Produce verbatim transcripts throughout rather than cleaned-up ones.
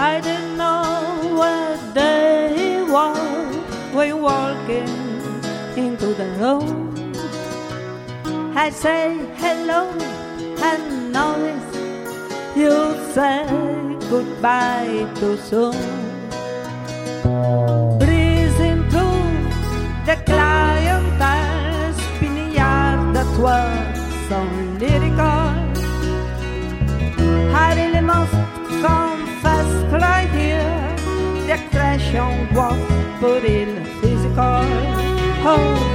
I didn't know what day it was when walking into the room. I say hello and notice you say goodbye too soon. Breezing through the clientele, spinning yard that was so lyrical. I really must confess right here, the expression was put in physical. Oh,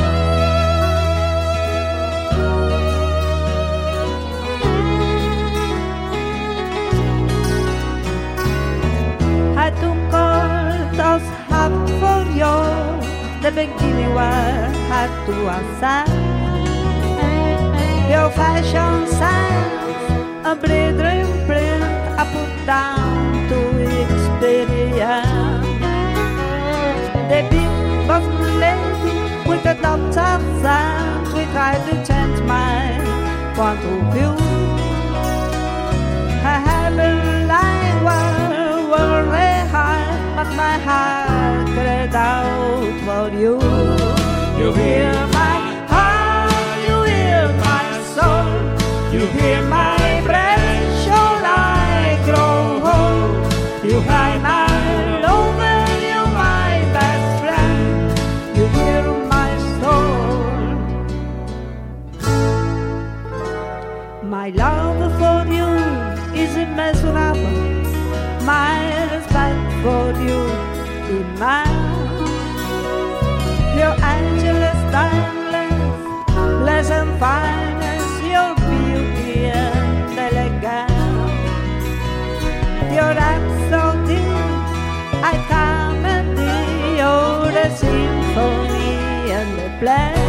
I took all those half for you, the beginning where I had to accept your fashion sense, a blithering print I put down to experience. The big boss lady with the doctor's sense, we tried to change my point of view. I haven't lied well, very high, but my heart cried out for you. You hear my heart, you hear my soul, you hear my breath, show like grow old. You hide my lover, you my best friend, you hear my soul. My love for you is immeasurable, my respect for you immense. Your angel is timeless, less and fine as your beauty and elegance. Your acts so deep, I come and be your symphony and the play.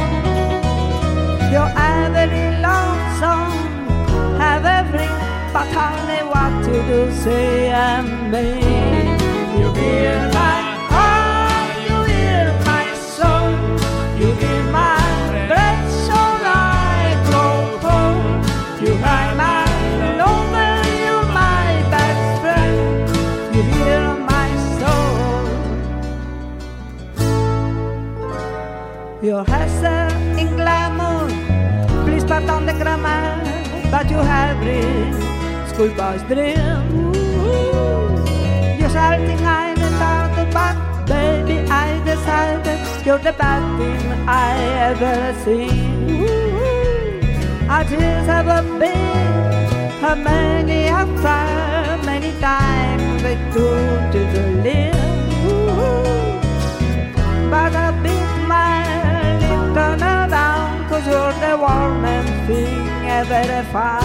Your every love song have every, but only what you do say and me. You hear my heart, you hear my soul, you hear my breath, so I grow cold. You hide my lover, you my best friend, you hear my soul. Your hair in glamour, please pardon the grammar, but you have read schoolboy's dream. You're shouting I don't know, but baby I decided you're the best thing I ever seen. Our tears have been how many after many times they took to the lip. But a big man, turn around, cause you're the warmest thing ever found.